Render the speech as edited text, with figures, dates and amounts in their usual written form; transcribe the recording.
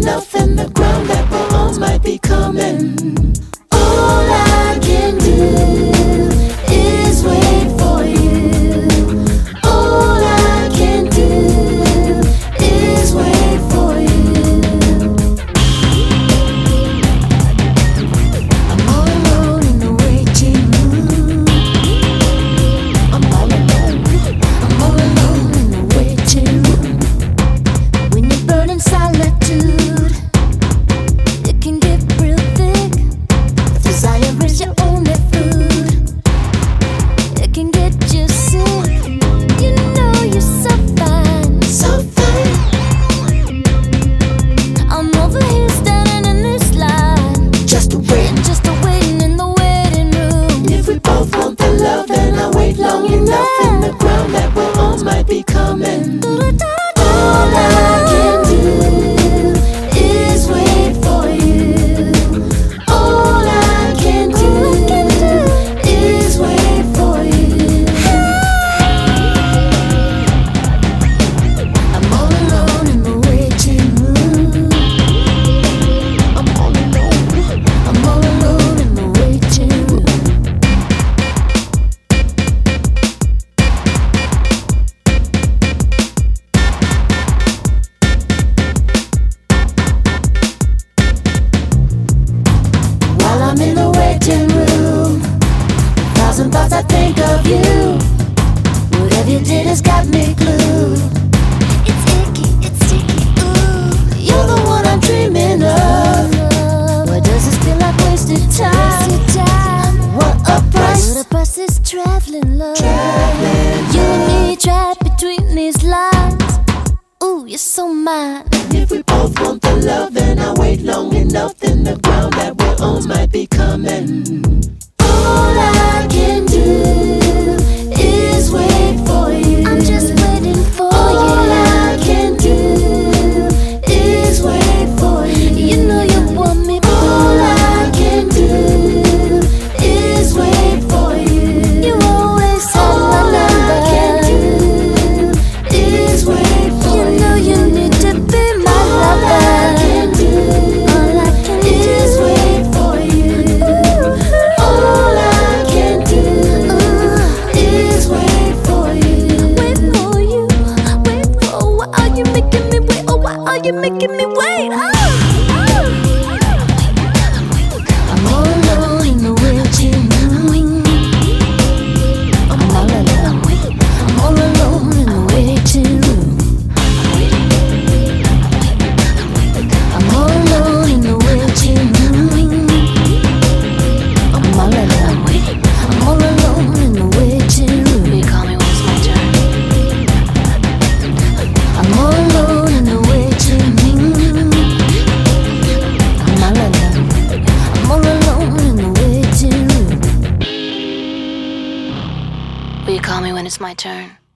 enough in the ground that we're on might be coming. All I can do is wait for you. All I can do is wait for you. I'm all alone in the waiting room. I'm all alone. I'm all alone in the waiting room. When you burn in solitude, it can get real thick. Desire is your only food. It can get you sick. You know you're so fine, so fine. I'm over here standing in this line, just waiting in the waiting room. If we both want the love, then I wait long enough in the ground that we're on might be coming. All I can do is wait for you. All I can do is wait for you. I'm all alone in the waiting room. I'm all alone. I'm all alone in the waiting room. While I'm in the waiting room, thousand thoughts I think of you. Whatever you did has got me glued. It's icky, it's sticky, ooh. You're the one I'm dreaming of. Why does this feel like wasted time? What a price! What a price is traveling love. You and me trapped between these lines. Ooh, you're so mine. If we both want the love, then I wait long enough in the ground that we're on might be coming. All I can do is wait for you. I'm just waiting for you. All I can do is wait for you. You know you want me. All I can do is wait for you. You always have my number. All I can do is wait for you. You know you need to be my lover. All I can do is wait for you. All I can do is wait for you. Wait for you. Wait for. Why are you making me wait? Oh, why are you making me wait? I'm all alone in the waiting room. I'm all alone. I'm all alone in the waiting room. I'm all alone in the waiting room. I'm all alone. I'm all alone in the waiting room. Will you call me when it's my turn? I'm all alone in the waiting room. I'm all alone. I'm all alone in the waiting room. Will you call me when it's my turn?